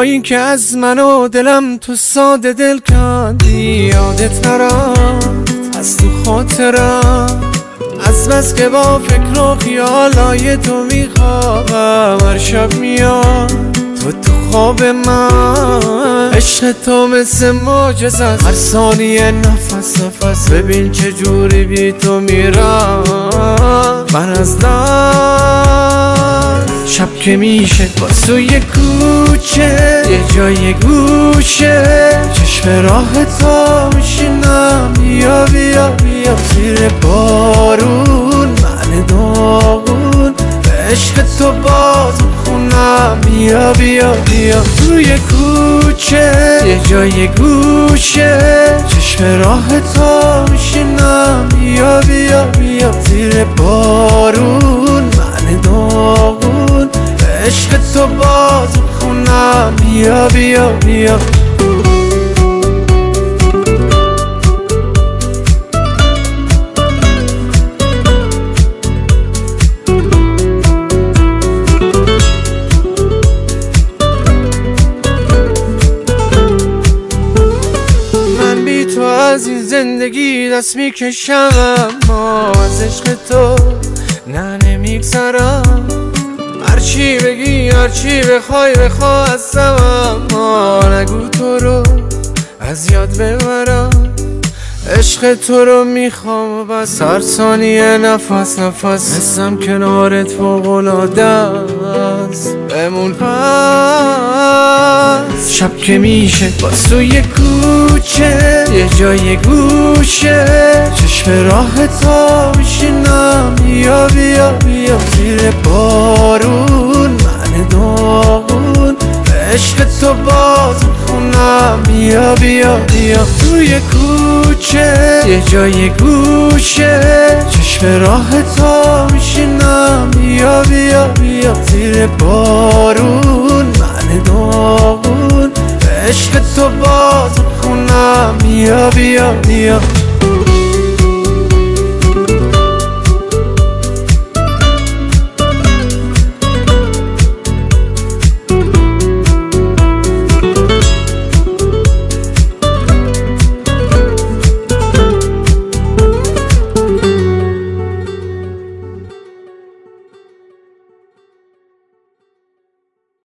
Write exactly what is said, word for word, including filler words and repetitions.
این که از من و دلم تو ساده دل کندی، یادت نرفت از تو خاطرم، از بس که با فکر و خیالای تو میخوابم. هر شب میاد تو تو خواب من، عشق تو مثل معجزه است، هر ثانیه نفس نفس. ببین چه جوری بی تو میرم من از دست. شب که میشه با سوی کوچه یه جای گوشه، چشم راه تو میشینم. بیا بیا بیا زیر بارون من داغون، به عشق تو باز خونم. بیا بیا بیا توی کوچه یه جای گوشه، چشم راه تو میشینم. بیا بیا بیا زیر بارون من داغون، به عشق تو باز خونم. بیا بیا بیا تو از این زندگی دست میکشم، اما از عشق تو نه نمیگذرم. هرچی بگی هرچی بخوای بخوا ازم، اما نگو تو رو از یاد ببرم. عشق تو رو میخوام و بس، هر ثانیه نفس نفس. حسم کنارت فوق‌العاده است، بمون پس. شب که میشه با سوی کوچه یه جای گوشه، چشم راه تو میشینم. بیا بیا بیا زیر بارون من داغون، به عشق تو باز خونم. بیا بیا بیا توی کوچه یه جای گوشه، چشم راه تو میشینم. بیا بیا بیا زیر بارون من داغون، به عشق تو باز خونم. بیا بیا بیا